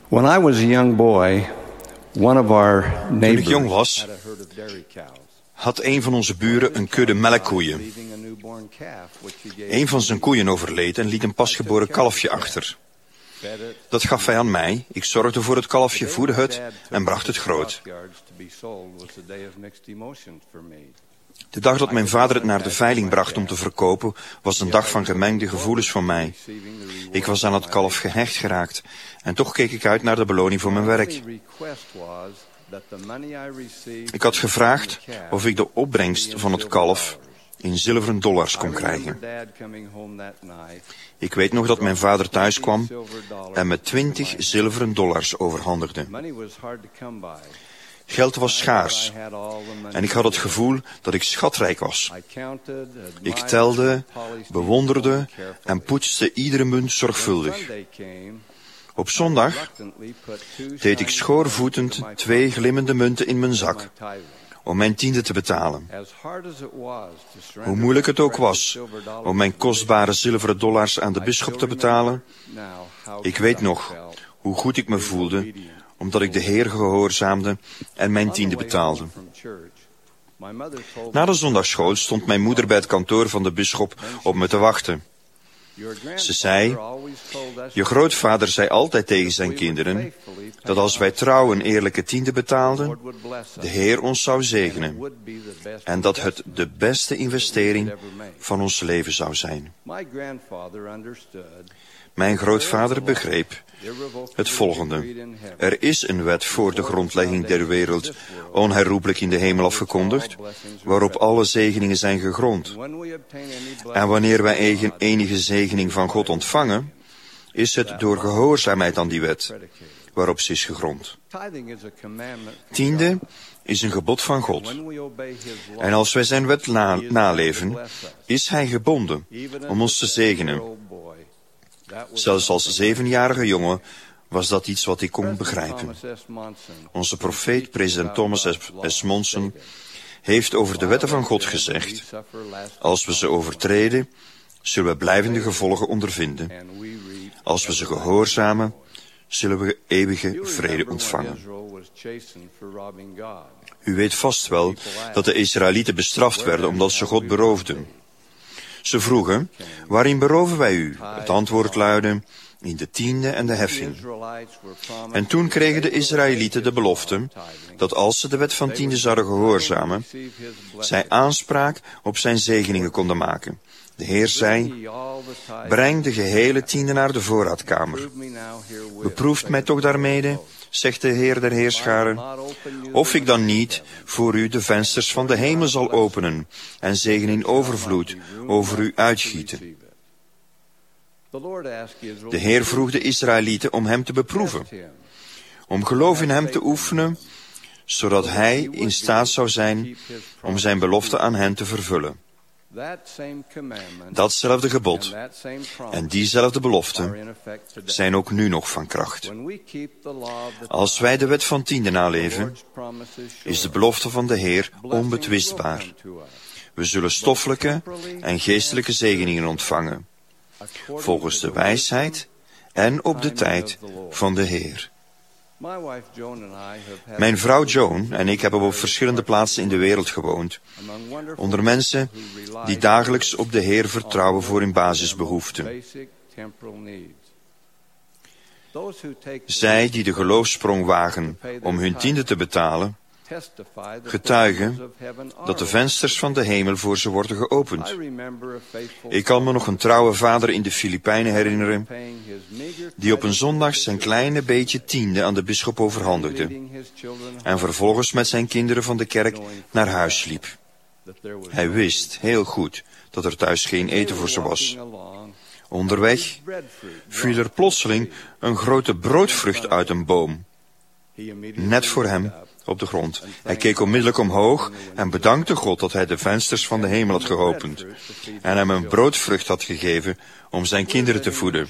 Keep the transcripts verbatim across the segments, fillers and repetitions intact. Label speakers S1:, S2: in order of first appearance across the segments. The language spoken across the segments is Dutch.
S1: When I was a young boy, one of our
S2: Toen
S1: neighbors
S2: ik jong was,
S1: had a herd of dairy cows.
S2: had een van onze buren een kudde melkkoeien.
S1: Leaving a newborn calf, which he gave
S2: Een van zijn koeien overleed en liet een pasgeboren kalfje achter.
S1: fed it,
S2: Dat gaf hij aan mij. Ik zorgde voor het kalfje, voedde het en bracht het groot.
S1: yards to be sold was a day of mixed emotions for me.
S2: De dag dat mijn vader het naar de veiling bracht om te verkopen, was een dag van gemengde gevoelens voor mij. Ik was aan het kalf gehecht geraakt en toch keek ik uit naar de beloning voor mijn werk. Ik had gevraagd of ik de opbrengst van het kalf in zilveren dollars kon krijgen. Ik weet nog dat mijn vader thuis kwam en me twintig zilveren dollars overhandigde. Geld was schaars en ik had het gevoel dat ik schatrijk was. Ik telde, bewonderde en poetste iedere munt zorgvuldig. Op zondag deed ik schoorvoetend twee glimmende munten in mijn zak om mijn tiende te betalen. Hoe moeilijk het ook was om mijn kostbare zilveren dollars aan de bisschop te betalen, ik weet nog hoe goed ik me voelde, omdat ik de Heer gehoorzaamde en mijn tiende betaalde. Na de zondagsschool stond mijn moeder bij het kantoor van de bisschop op me te wachten. Ze zei, je grootvader zei altijd tegen zijn kinderen, dat als wij trouw een eerlijke tiende betaalden, de Heer ons zou zegenen. En dat het de beste investering van ons leven zou zijn. Mijn grootvader begreep het volgende. Er is een wet voor de grondlegging der wereld, onherroepelijk in de hemel afgekondigd, waarop alle zegeningen zijn gegrond. En wanneer wij eigen enige zegening van God ontvangen, is het door gehoorzaamheid aan die wet, waarop ze is gegrond. Tiende is een gebod van God. En als wij zijn wet na- naleven, is hij gebonden om ons te zegenen. Zelfs als zevenjarige jongen was dat iets wat ik kon begrijpen. Onze profeet, president Thomas S. Monson, heeft over de wetten van God gezegd, als we ze overtreden, zullen we blijvende gevolgen ondervinden. Als we ze gehoorzamen, zullen we eeuwige vrede ontvangen. U weet vast wel dat de Israëlieten bestraft werden omdat ze God beroofden. Ze vroegen, waarin beroven wij u? Het antwoord luidde, in de tiende en de heffing. En toen kregen de Israëlieten de belofte, dat als ze de wet van tiende zouden gehoorzamen, zij aanspraak op zijn zegeningen konden maken. De Heer zei, breng de gehele tiende naar de voorraadkamer. Beproeft mij toch daarmede, zegt de Heer der Heerscharen, of ik dan niet voor u de vensters van de hemel zal openen en zegen in overvloed over u uitgieten. De Heer vroeg de Israëlieten om hem te beproeven, om geloof in hem te oefenen, zodat hij in staat zou zijn om zijn belofte aan hen te vervullen. Datzelfde gebod en diezelfde belofte zijn ook nu nog van kracht. Als wij de wet van tiende naleven, is de belofte van de Heer onbetwistbaar. We zullen stoffelijke en geestelijke zegeningen ontvangen, volgens de wijsheid en op de tijd van de Heer. Mijn vrouw Joan en ik hebben op verschillende plaatsen in de wereld gewoond, onder mensen die dagelijks op de Heer vertrouwen voor hun basisbehoeften. Zij die de geloofsprong wagen om hun tiende te betalen, getuigen dat de vensters van de hemel voor ze worden geopend. Ik kan me nog een trouwe vader in de Filipijnen herinneren, die op een zondag zijn kleine beetje tiende aan de bisschop overhandigde en vervolgens met zijn kinderen van de kerk naar huis liep. Hij wist heel goed dat er thuis geen eten voor ze was. Onderweg viel er plotseling een grote broodvrucht uit een boom, net voor hem op de grond. Hij keek onmiddellijk omhoog en bedankte God dat hij de vensters van de hemel had geopend en hem een broodvrucht had gegeven om zijn kinderen te voeden.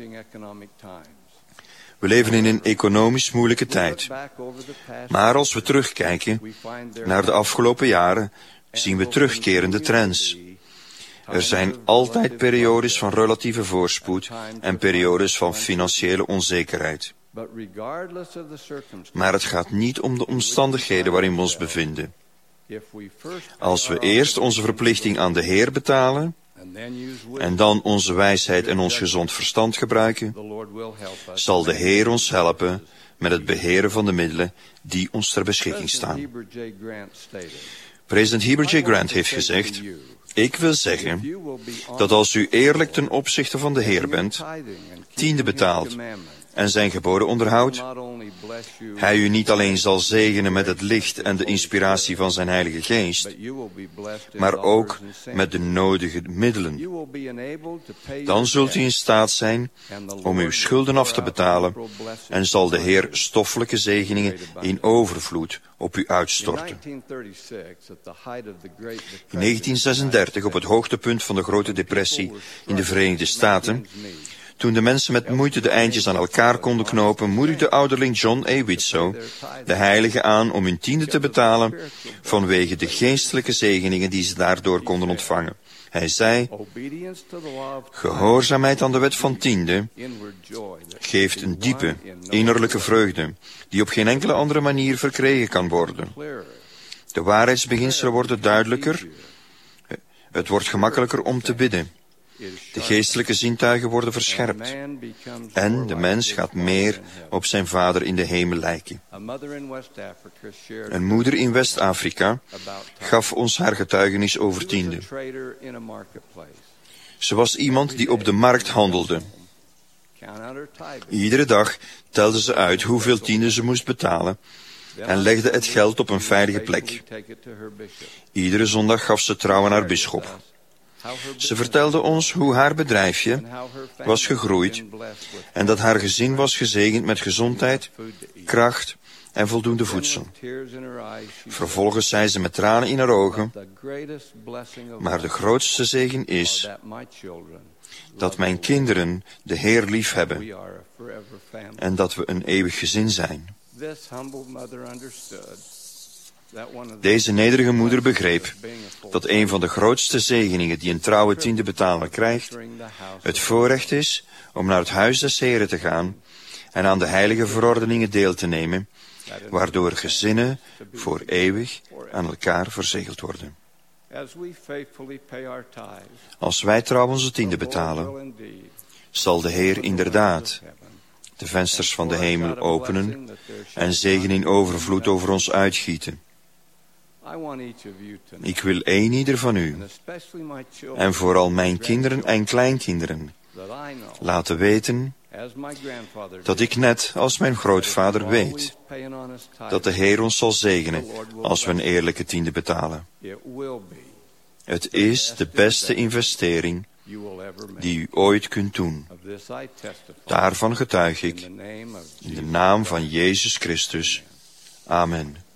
S2: We leven in een economisch moeilijke tijd. Maar als we terugkijken naar de afgelopen jaren, zien we terugkerende trends. Er zijn altijd periodes van relatieve voorspoed en periodes van financiële onzekerheid. Maar het gaat niet om de omstandigheden waarin we ons bevinden. Als we eerst onze verplichting aan de Heer betalen en dan onze wijsheid en ons gezond verstand gebruiken, zal de Heer ons helpen met het beheren van de middelen die ons ter beschikking staan. President Heber J. Grant heeft gezegd: ik wil zeggen dat als u eerlijk ten opzichte van de Heer bent, tiende betaalt en zijn geboden onderhoudt, hij u niet alleen zal zegenen met het licht en de inspiratie van zijn Heilige Geest, maar ook met de nodige middelen. Dan zult u in staat zijn om uw schulden af te betalen en zal de Heer stoffelijke zegeningen in overvloed op u uitstorten. In negentien zesendertig, op het hoogtepunt van de Grote Depressie in de Verenigde Staten, toen de mensen met moeite de eindjes aan elkaar konden knopen, moedigde ouderling John A. Widsow de heiligen aan om hun tiende te betalen vanwege de geestelijke zegeningen die ze daardoor konden ontvangen. Hij zei: gehoorzaamheid aan de wet van tiende geeft een diepe, innerlijke vreugde, die op geen enkele andere manier verkregen kan worden. De waarheidsbeginselen worden duidelijker, het wordt gemakkelijker om te bidden. De geestelijke zintuigen worden verscherpt en de mens gaat meer op zijn Vader in de hemel lijken. Een moeder in West-Afrika gaf ons haar getuigenis over tiende. Ze was iemand die op de markt handelde. Iedere dag telde ze uit hoeveel tiende ze moest betalen en legde het geld op een veilige plek. Iedere zondag gaf ze trouw aan haar bisschop. Ze vertelde ons hoe haar bedrijfje was gegroeid en dat haar gezin was gezegend met gezondheid, kracht en voldoende voedsel. Vervolgens zei ze met tranen in haar ogen: maar de grootste zegen is dat mijn kinderen de Heer lief hebben en dat we een eeuwig gezin zijn. Deze nederige moeder begreep dat een van de grootste zegeningen die een trouwe tiende betaler krijgt, het voorrecht is om naar het huis des Heren te gaan en aan de heilige verordeningen deel te nemen, waardoor gezinnen voor eeuwig aan elkaar verzegeld worden. Als wij trouw onze tiende betalen, zal de Heer inderdaad de vensters van de hemel openen en zegen in overvloed over ons uitgieten. Ik wil een ieder van u, en vooral mijn kinderen en kleinkinderen, laten weten dat ik net als mijn grootvader weet dat de Heer ons zal zegenen als we een eerlijke tiende betalen. Het is de beste investering die u ooit kunt doen. Daarvan getuig ik in de naam van Jezus Christus. Amen.